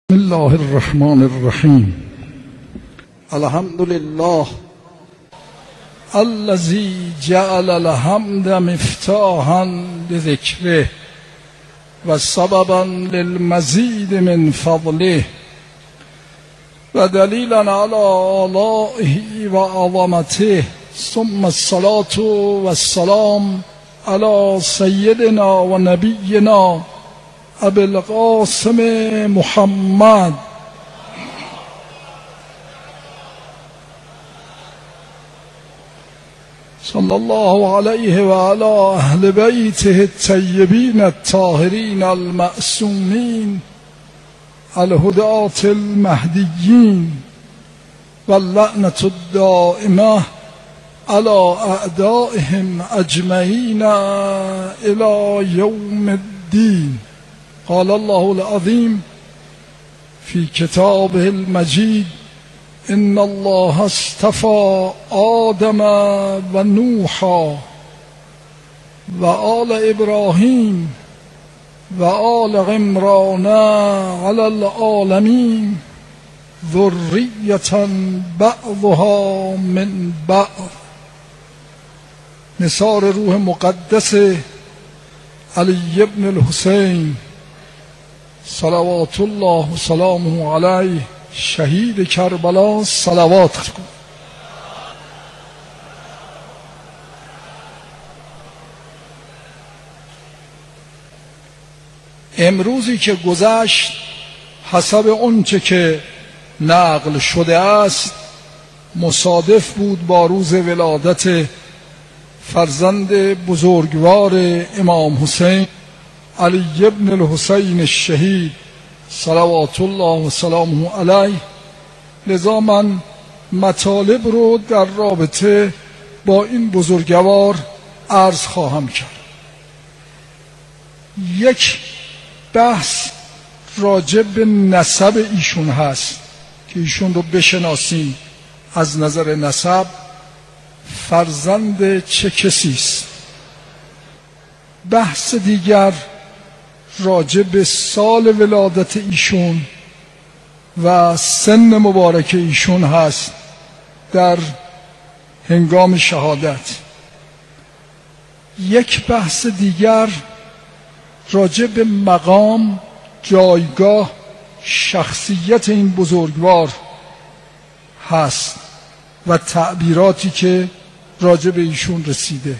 بسم الله الرحمن الرحیم. الحمد لله الذي جعل الحمد مفتاحا لذکره و سببا للمزید من فضله و دلیلا علی آلائه و عظمته، ثم الصلاة والسلام علی سیدنا و نبینا ابی القاسم محمد صلی الله علیه و علی اهل بیته الطیبین الطاهرین المعصومین الهداة المهدیین واللعنة الدائمة على اعدائهم اجمعین الى یوم الدین. قال الله العظیم فی کتابه المجید ان الله اصطفى آدم و نوحا و آل ابراهیم و آل عمران علی العالمین ذریة بعضها من بعض. نثار روح مقدس علی ابن الحسین صلوات الله و سلامه علیه شهید کربلا صلوات کن. امروزی که گذشت حسب آنچه که نقل شده است مصادف بود با روز ولادت فرزند بزرگوار امام حسین علی ابن الحسین الشهید صلوات الله و سلامه علیه. لذا من مطالب رو در رابطه با این بزرگوار عرض خواهم کرد. یک بحث راجع به نسب ایشون هست که ایشون رو بشناسیم از نظر نسب فرزند چه کسی است. بحث دیگر راجع به سال ولادت ایشون و سن مبارک ایشون هست در هنگام شهادت. یک بحث دیگر راجع به مقام، جایگاه، شخصیت این بزرگوار هست و تعبیراتی که راجع به ایشون رسیده.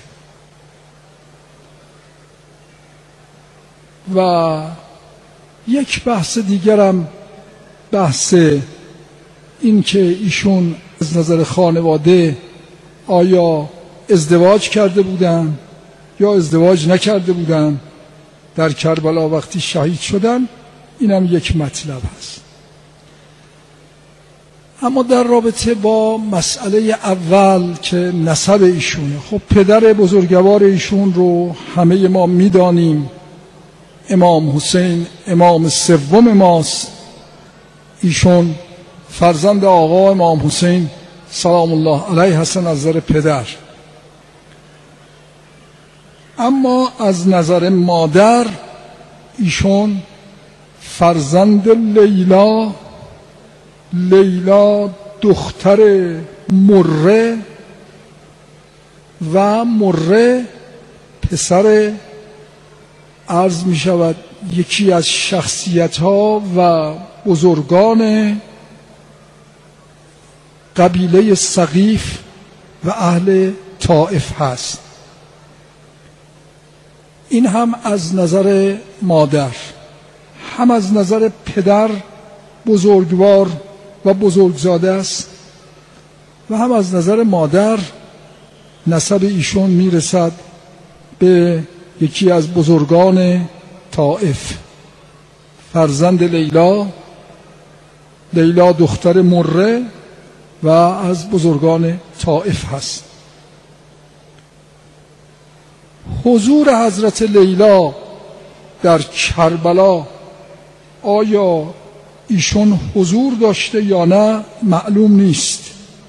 و یک بحث دیگرم بحث این که ایشون از نظر خانواده آیا ازدواج کرده بودن یا ازدواج نکرده بودن در کربلا وقتی شهید شدن، اینم یک مطلب هست. اما در رابطه با مسئله اول که نسب ایشونه، خب پدر بزرگوار ایشون رو همه ما میدانیم، امام حسین امام سوم ماست. ایشون فرزند آقا امام حسین سلام الله علیه هستن از نظر پدر. اما از نظر مادر ایشون فرزند لیلا دختر مره و مره پسر عرض می شود یکی از شخصیت ها و بزرگان قبیله ثقیف و اهل طائف هست. این هم از نظر مادر، هم از نظر پدر بزرگوار و بزرگزاده است و هم از نظر مادر نسب ایشون میرسد به یکی از بزرگان طائف، فرزند لیلا دختر مره و از بزرگان طائف هست. حضور حضرت لیلا در کربلا، آیا ایشون حضور داشته یا نه معلوم نیست.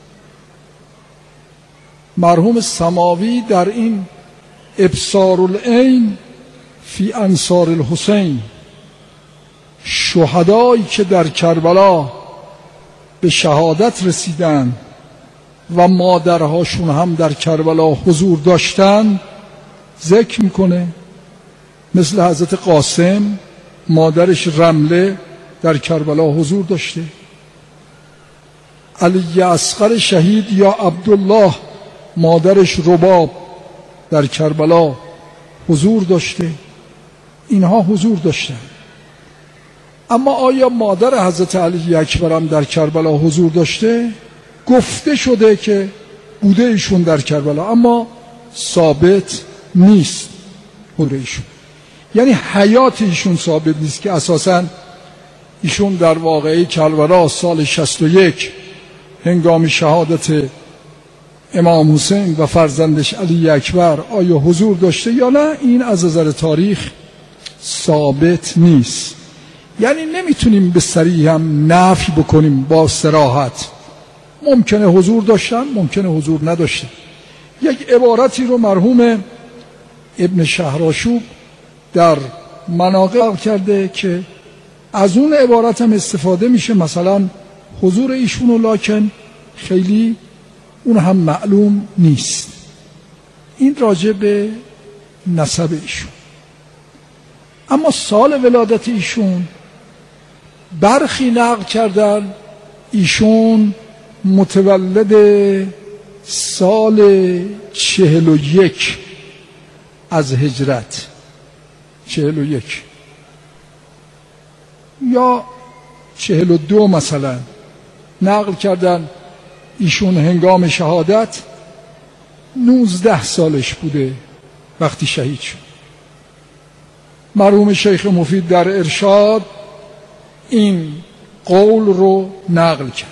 مرحوم سماوی در این ابصار العین فی انصار الحسین شهدایی که در کربلا به شهادت رسیدن و مادرهاشون هم در کربلا حضور داشتن ذکر میکنه. مثل حضرت قاسم، مادرش رمله در کربلا حضور داشته. علی اصغر شهید یا عبدالله، مادرش رباب در کربلا حضور داشته. اینها حضور داشتن. اما آیا مادر حضرت علی اکبر هم در کربلا حضور داشته؟ گفته شده که بوده ایشون در کربلا، اما ثابت نیست حضور ایشون. یعنی حیات ایشون ثابت نیست که اساساً ایشون در واقعه کربلا سال 61 هنگام شهادت امام حسین و فرزندش علی اکبر آیا حضور داشته یا نه، این از نظر تاریخ ثابت نیست. یعنی نمیتونیم به صریح هم نفی بکنیم با صراحت. ممکنه حضور داشتن، ممکنه حضور نداشتن. یک عبارتی رو مرحوم ابن شهرآشوب در مناقب کرده که از اون عبارت هم استفاده میشه، مثلا حضور ایشونو، لکن خیلی اون هم معلوم نیست. این راجع به نسب ایشون. اما سال ولادت ایشون برخی نقل کردن ایشون متولد سال 41 از هجرت، 41 یا 42 مثلا نقل کردن ایشون هنگام شهادت 19 سالش بوده وقتی شهید شد. مرحوم شیخ مفید در ارشاد این قول رو نقل کرد.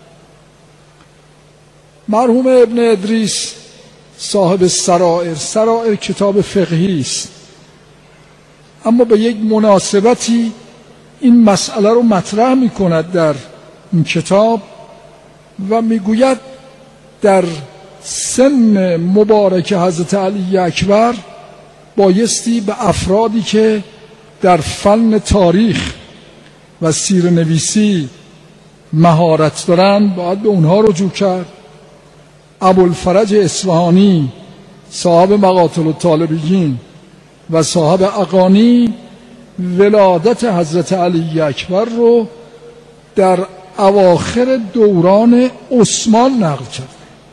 مرحوم ابن ادریس صاحب سرائر کتاب فقهی است، اما به یک مناسبتی این مسئله رو مطرح می کند در این کتاب و می گوید در سن مبارک حضرت علی اکبر بایستی به افرادی که در فن تاریخ و سیره‌نویسی مهارت دارند باید به اونها رجوع کرد. ابوالفرج اصفهانی صاحب مقاتل الطالبین و صاحب اغانی ولادت حضرت علی اکبر رو در اواخر دوران عثمان نقل کرد.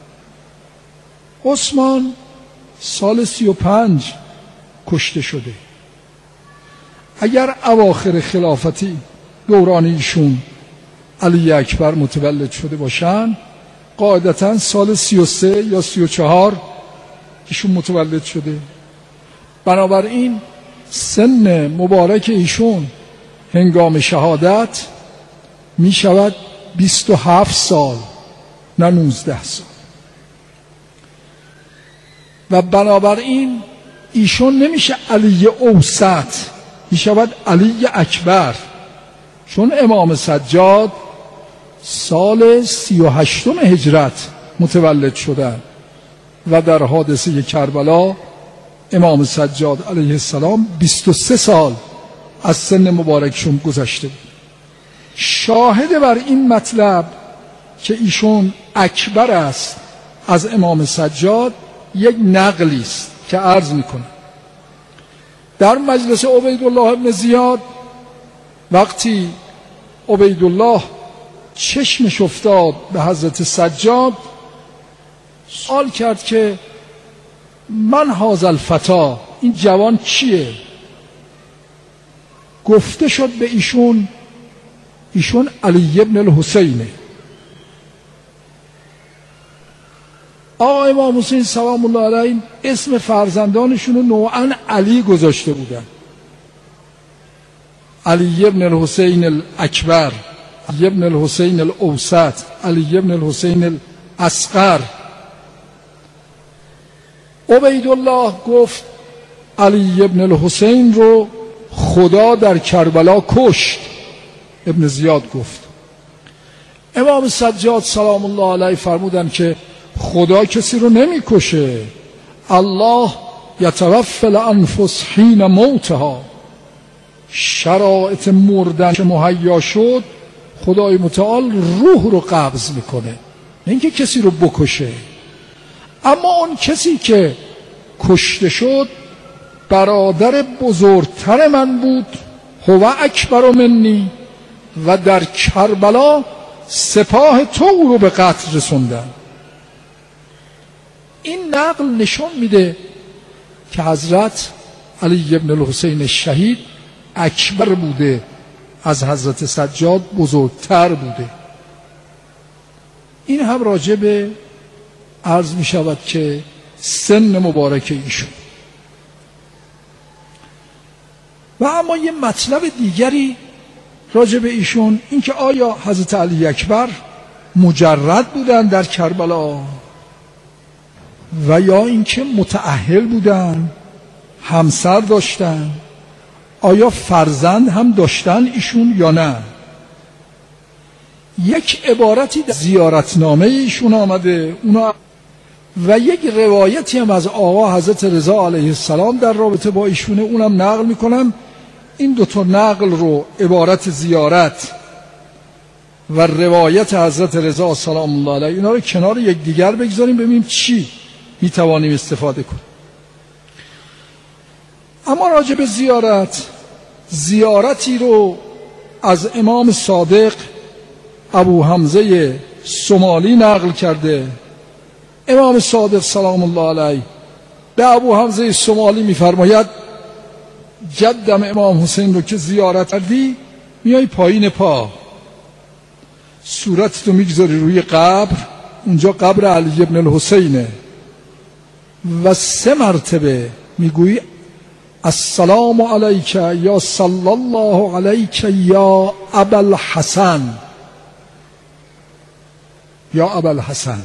عثمان سال 35 کشته شده. اگر اواخر خلافتی دوران ایشون علی اکبر متولد شده باشن، قاعدتاً سال 33 یا 34 ایشون متولد شده. بنابراین سن مبارک ایشون هنگام شهادت می شود 27 سال نه 19 سال. و بنابراین ایشون نمیشه علی اوسط، می شود علی اکبر، چون امام سجاد سال 38 هجرت متولد شدن و در حادثه کربلا امام سجاد علیه السلام 23 سال از سن مبارکشون گذشته بود. شاهد بر این مطلب که ایشون اکبر است از امام سجاد یک نقلی است که عرض میکنه. در مجلس عبیدالله ابن زیاد وقتی عبیدالله چشمش افتاد به حضرت سجاد، سوال کرد که من هذا الفتا، این جوان چیه؟ گفته شد به ایشون علی ابن الحسینه. آقا امام حسین سلام الله علیه اسم فرزندانشون رو نوعاً علی گذاشته بودن. علی ابن الحسین الاکبر، علی ابن الحسین الاوسط، علی ابن الحسین الاصغر. عبیدالله گفت علی ابن الحسین رو خدا در کربلا کشت. ابن زیاد گفت. امام سجاد سلام الله علیه فرمودن که خدا کسی رو نمیکشه، الله یتوفی الانفس حین موتها. شرایط مردن که مهیا شد خدای متعال روح رو قبض میکنه، نه اینکه کسی رو بکشه. اما اون کسی که کشته شد برادر بزرگتر من بود، هو اکبر منی، و در کربلا سپاه تو او رو به قتل رسوندن. این نقل نشون میده که حضرت علی ابن الحسین شهید اکبر بوده، از حضرت سجاد بزرگتر بوده. این هم راجع به عرض می شود که سن مبارک ایشون. و اما یه مطلب دیگری راجع به ایشون، اینکه آیا حضرت علی اکبر مجرد بودن در کربلا و یا اینکه متأهل بودن، همسر داشتن، آیا فرزند هم داشتن ایشون یا نه؟ یک عبارتی در زیارتنامه ایشون آمده اونا، و یک روایتی هم از آقا حضرت رضا علیه السلام در رابطه با ایشونه، اونم نقل میکنم. این دوتا نقل رو، عبارت زیارت و روایت حضرت رضا سلام الله علیه، اینا رو کنار یک دیگر بگذاریم ببینیم چی میتوانیم استفاده کنیم. اما راجع به زیارتی رو از امام صادق ابو حمزه سمالی نقل کرده. امام صادق سلام الله علیه به ابو حمزه سمالی میفرماید جدم امام حسین رو که زیارت کردی میای پایین پا، صورتتو میگذاری روی قبر، اونجا قبر علی ابن الحسینه، و 3 مرتبه میگویی السلام علیک یا صلی الله علیک یا ابا الحسن، یا ابا الحسن.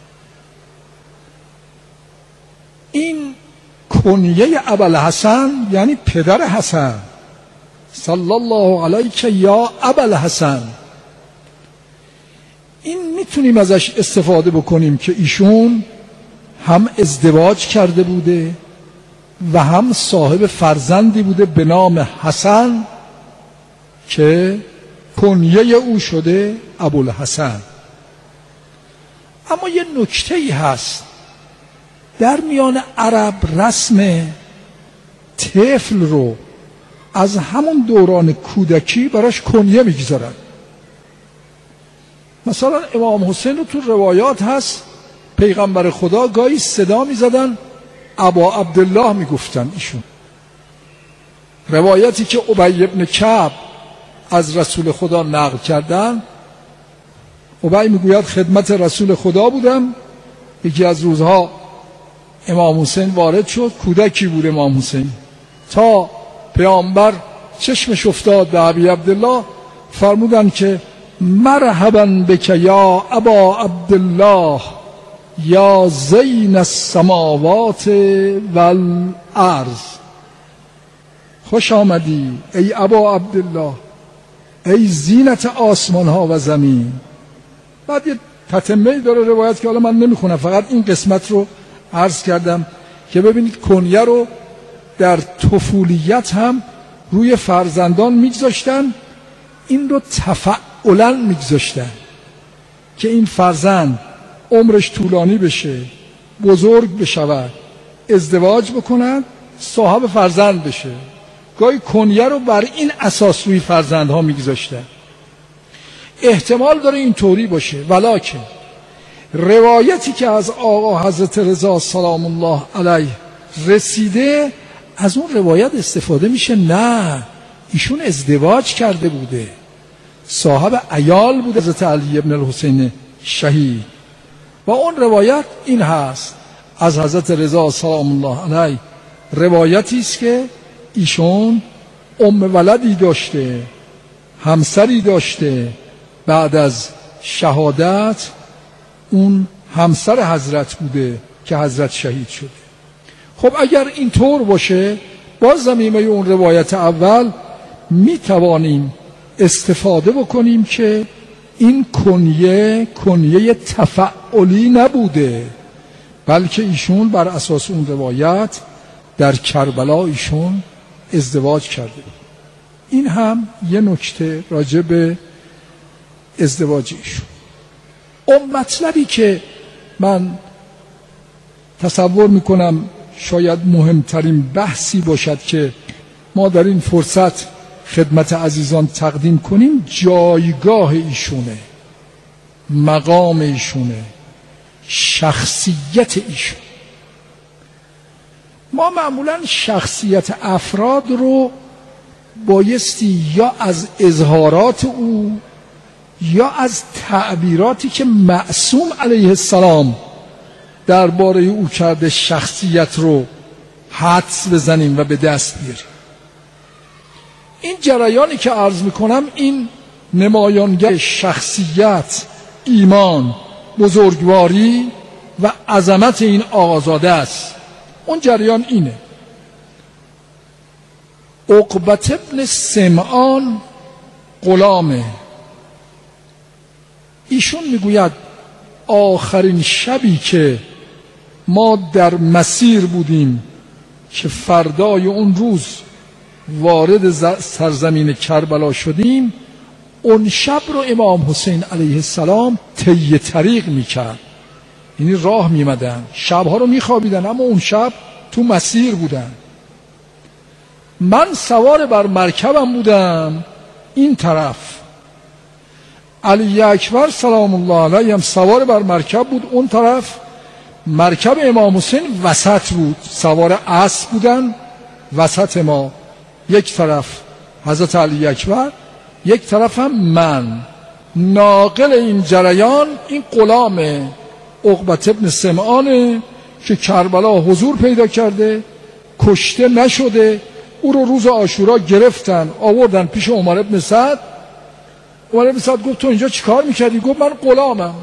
این کنیه ابا الحسن یعنی پدر حسن، صلی الله علیک یا ابا الحسن. این میتونیم ازش استفاده بکنیم که ایشون هم ازدواج کرده بوده و هم صاحب فرزندی بوده به نام حسن که کنیه او شده ابوالحسن. اما یه نکته‌ای هست، در میان عرب رسم طفل رو از همون دوران کودکی براش کنیه میگذارن. مثلا امام حسین رو تو روایات هست پیغمبر خدا گاهی صدا میزدن ابا عبدالله میگفتن ایشون. روایتی که ابی ابن کعب از رسول خدا نقل کردن، ابی میگوید خدمت رسول خدا بودم، یکی از روزها امام حسین وارد شد، کودکی بود امام حسین، تا پیامبر چشمش افتاد به ابی عبدالله، فرمودن که مرحبا بک یا ابا عبدالله یا زین السماوات والارض، خوش آمدی ای ابا عبدالله، ای زینت آسمان ها و زمین. بعد یه تتمه داره روایت که حالا من نمیخونم، فقط این قسمت رو عرض کردم که ببینید کنیه رو در طفولیت هم روی فرزندان میگذاشتن، این رو تفعلا میگذاشتن که این فرزند عمرش طولانی بشه، بزرگ بشود، ازدواج بکنن، صاحب فرزند بشه. گاهی کنیه رو بر این اساس روی فرزندها میگذاشتن. احتمال داره اینطوری باشه، ولکن روایتی که از آقا حضرت رضا سلام الله علیه رسیده، از اون روایت استفاده میشه نه، ایشون ازدواج کرده بوده، صاحب عیال بوده حضرت علی ابن الحسین شهید. و اون روایت این هست از حضرت رضا سلام الله علیه، روایتی است که ایشون ولدی داشته، همسری داشته، بعد از شهادت اون همسر حضرت بوده که حضرت شهید شده. خب اگر این طور باشه، باز زمینه اون روایت اول می توانیم استفاده بکنیم که این کنیه تفعلی نبوده، بلکه ایشون بر اساس اون روایت در کربلا ایشون ازدواج کرده. این هم یه نکته راجع به ازدواج ایشون. اون مطلبی که من تصور میکنم شاید مهمترین بحثی باشد که ما در این فرصت خدمت عزیزان تقدیم کنیم، جایگاه ایشونه، مقام ایشونه، شخصیت ایشون. ما معمولا شخصیت افراد رو بایستی یا از اظهارات او یا از تعبیراتی که معصوم علیه السلام درباره او کرده شخصیت رو حدس بزنیم و به دست بیاریم. این جریانی که عرض میکنم این نمایانگر شخصیت، ایمان، بزرگواری و عظمت این آقازاده است. اون جریان اینه. عقبة ابن سمعان غلامه. ایشون میگوید آخرین شبی که ما در مسیر بودیم که فردای اون روز وارد سرزمین کربلا شدیم، اون شب رو امام حسین علیه السلام طی طریق میکرد، یعنی راه میمدن، شبها رو میخوابیدن اما اون شب تو مسیر بودن. من سوار بر مرکبم بودم این طرف، علی اکبر سلام الله علیه هم سوار بر مرکب بود اون طرف، مرکب امام حسین وسط بود، سوار اسب بودن وسط ما، یک طرف حضرت علی اکبر، یک طرف هم من. ناقل این جریان این غلام عقبة ابن سمعانه که کربلا حضور پیدا کرده، کشته نشده. او رو روز عاشورا گرفتن آوردن پیش عمر ابن سعد. عمر ابن سعد گفت تو اینجا چیکار میکردی؟ گفت من غلامم.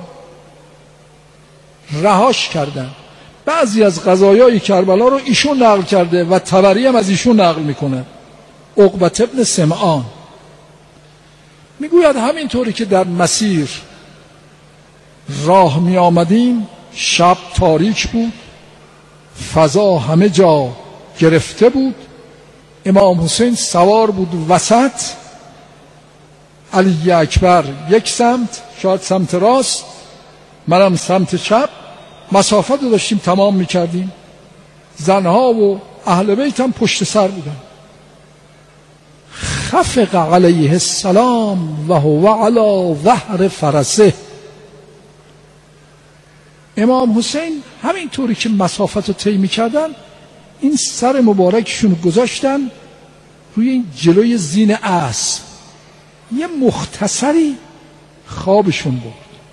رهاش کردن. بعضی از قضایای کربلا رو ایشون نقل کرده و طبری هم از ایشون نقل میکنه. عقبة ابن سمعان میگوید همینطوری که در مسیر راه می آمدیم، شب تاریک بود، فضا همه جا گرفته بود، امام حسین سوار بود وسط، علی اکبر یک سمت، شاید سمت راست، منم سمت چپ، مسافت رو داشتیم تمام می کردیم. زنها و اهل بیت هم پشت سر بودن. خفق علیه السلام و هو علی ظهر فرسه. امام حسین همینطوری که مسافت رو طی می‌کردن، این سر مبارکشون رو گذاشتن روی این جلوی زین اسب، یه مختصری خوابشون برد.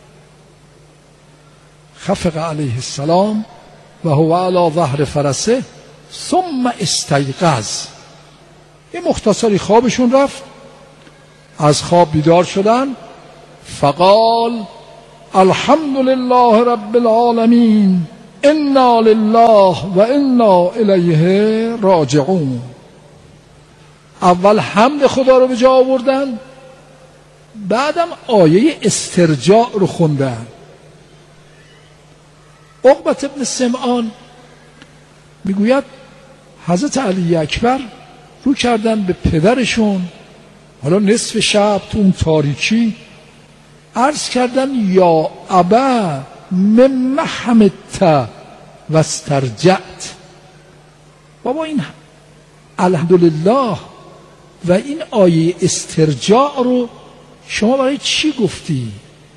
خفق علیه السلام و هو علی ظهر فرسه ثم استیقظ. یه مختصری خوابشون رفت، از خواب بیدار شدن. فقال الحمد لله رب العالمین انا لله و انا الیه راجعون. اول حمد خدا رو به جا آوردن، بعدم آیه استرجاع رو خوندن. عقبة ابن سمعان میگوید حضرت علی اکبر رو کردن به پدرشون، حالا نصف شب تو اون تاریکی، عرض کردن یا ابا مما حمدت و استرجعت. بابا این الحمدلله و این آیه استرجاع رو شما برای چی گفتی؟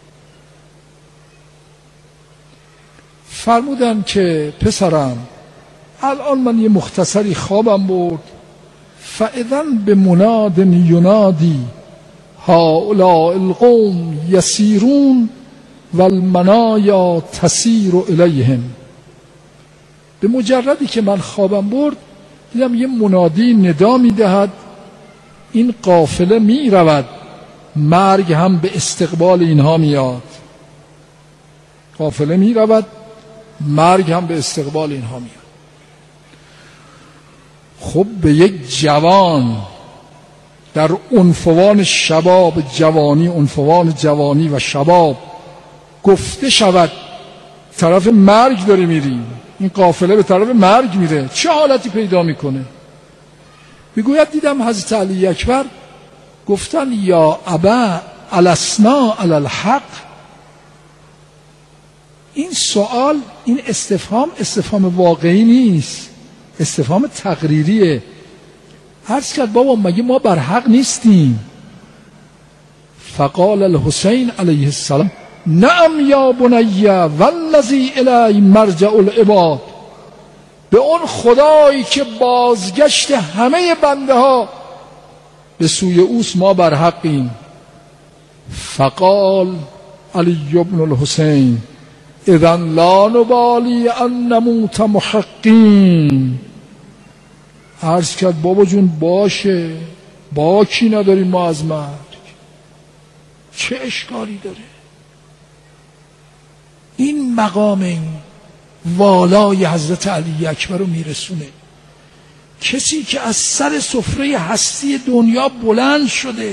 فرمودن که پسرم الان من یه مختصری خوابم برد، فاذن بمناد ینادی هؤلاء القوم یسیرون و المنایا تسیر الیهم. به مجردی که من خوابم برد دیدم یه منادی ندا میدهد این قافله می رود، مرگ هم به استقبال اینها میاد. قافله می رود، مرگ هم به استقبال اینها میاد. خب به یک جوان در عنفوان شباب جوانی، عنفوان جوانی و شباب گفته شود طرف مرگ داری میری، این قافله به طرف مرگ میره، چه حالتی پیدا میکنه؟ میگوید دیدم حضرت علی اکبر گفتن یا ابا الاسنا علی الحق. این سوال، این استفهام واقعی نیست، استفهام تقریریه. عرض کرد بابا مگه ما بر حق نیستیم؟ فقال الحسین علیه السلام نعم یا بنی والذی الی مرجع العباد، به اون خدایی که بازگشت همه بنده ها به سوی اوست ما بر حقیم. فقال علی بن الحسین اذن لا نبالی ان نموت محقین. عرض کرد بابا جون باشه، باکی نداریم ما از مرگ، چه اشکالی داره؟ این مقام این والای حضرت علی اکبر رو میرسونه. کسی که از سر سفره هستی دنیا بلند شده،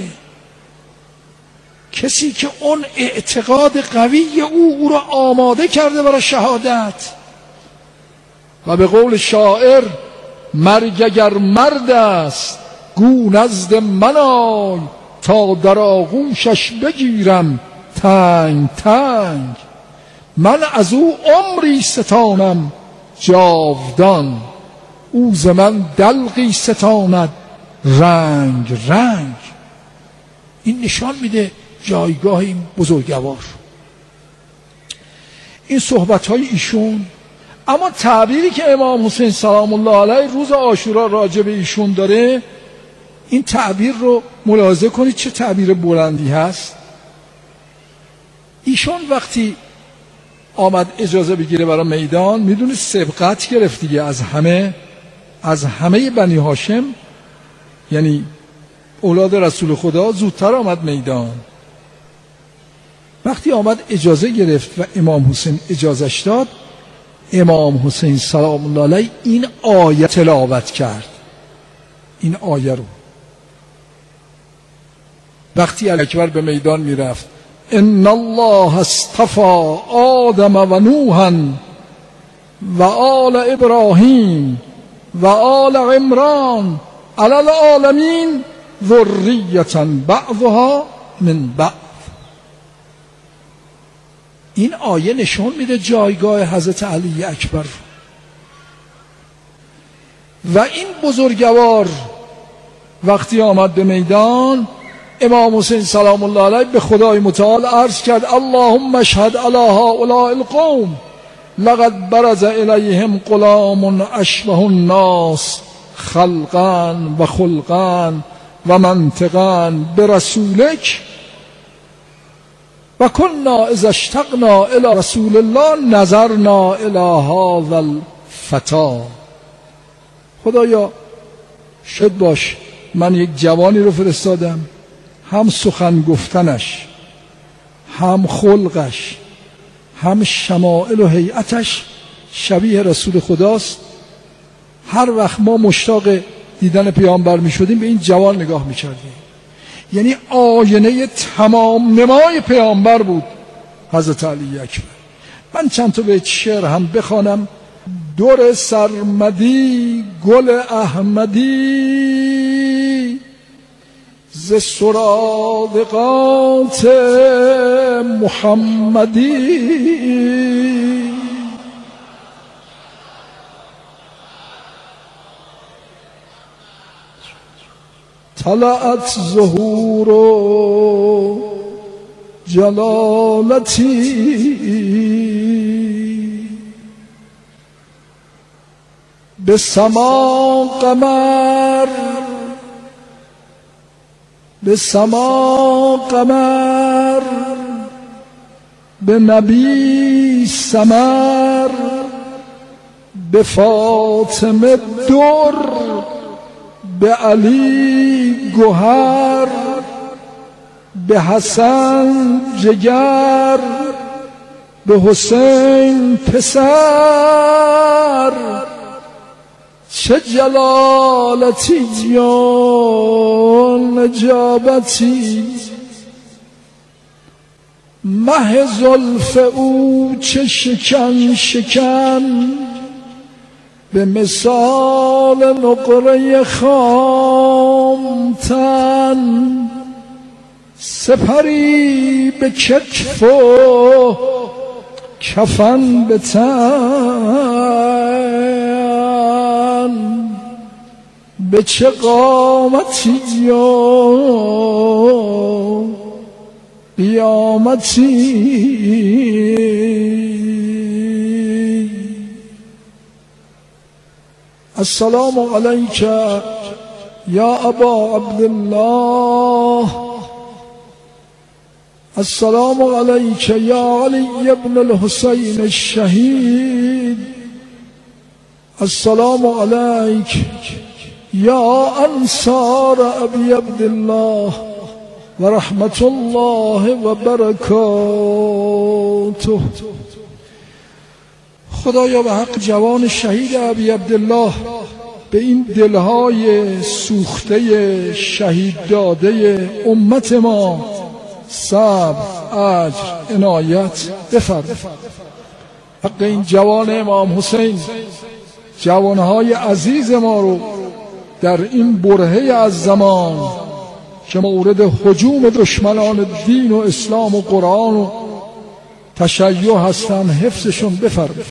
کسی که اون اعتقاد قوی او را آماده کرده برای شهادت. و به قول شاعر مرگ اگر مرد است گو نزد من آی، تا در آغوشش بگیرم تنگ تنگ. من از او عمری ستانم جاودان، او ز من دلقی ستاند رنگ رنگ. این نشان میده جایگاه این بزرگوار. این صحبت‌های ایشون. اما تعبیری که امام حسین سلام الله علیه روز عاشورا راجع به ایشون داره، این تعبیر رو ملاحظه کنید چه تعبیر بلندی هست. ایشون وقتی آمد اجازه بگیره برای میدان، میدونه سبقت گرفت دیگه از همه بنی هاشم، یعنی اولاد رسول خدا زودتر آمد میدان. وقتی آمد اجازه گرفت و امام حسین اجازش داد، امام حسین سلام الله علیه این آیه تلاوت کرد. این آیه رو وقتی علی اکبر به میدان میرفت، ان الله اصطفى آدم و نوحا و آل ابراهیم و آل عمران علی العالمین ذریة بعضها من بعض. این آیه نشون میده جایگاه حضرت علی اکبر. و این بزرگوار وقتی آمد به میدان، امام حسین سلام الله علیه به خدای متعال عرض کرد اللهم اشهد علی هؤلاء القوم لقد برز الیهم غلام اشبه الناس خلقا و خلقا و منطقا برسولک و کنا اذا اشتقنا الی رسول الله نظرنا الی هذا الفتى. خدایا شد باش من یک جوانی رو فرستادم، هم سخن گفتنش، هم خلقش، هم شمائل و هیئتش شبیه رسول خداست. هر وقت ما مشتاق دیدن پیامبر می شدیم به این جوان نگاه می کردیم. یعنی آینه تمام نمای پیامبر بود حضرت علی اکبر. من چند تا بیت شعر هم بخوانم. در سرمدی گل احمدی ز سرادقات محمدی، طلعت ظهور جلالتی به سما قمر، به سما قمر، به نبی سمر، به فاطمه در، به علی گوهر، به حسن جگر، به حسین پسر. چه جلالتی و نجابتی، مه زلف او چه شکن شکن، به مثال نقره خامتن. سپری به کتف و کفن به تن، به چه قامتی و قیامتی. السلام علیک یا ابا عبدالله، السلام علیک یا علی ابن الحسین الشهید، السلام علیک یا انصار ابی عبدالله و رحمت الله و برکاته. خدایا به حق جوان شهید ابی عبدالله به این دلهای سوخته شهید داده امت ما صبر، اجر، عنایت بفرما. حق این جوان امام حسین، جوانهای عزیز ما رو در این برهه از زمان که مورد هجوم دشمنان دین و اسلام و قرآن و تشیع هستن حفظشون بفرما.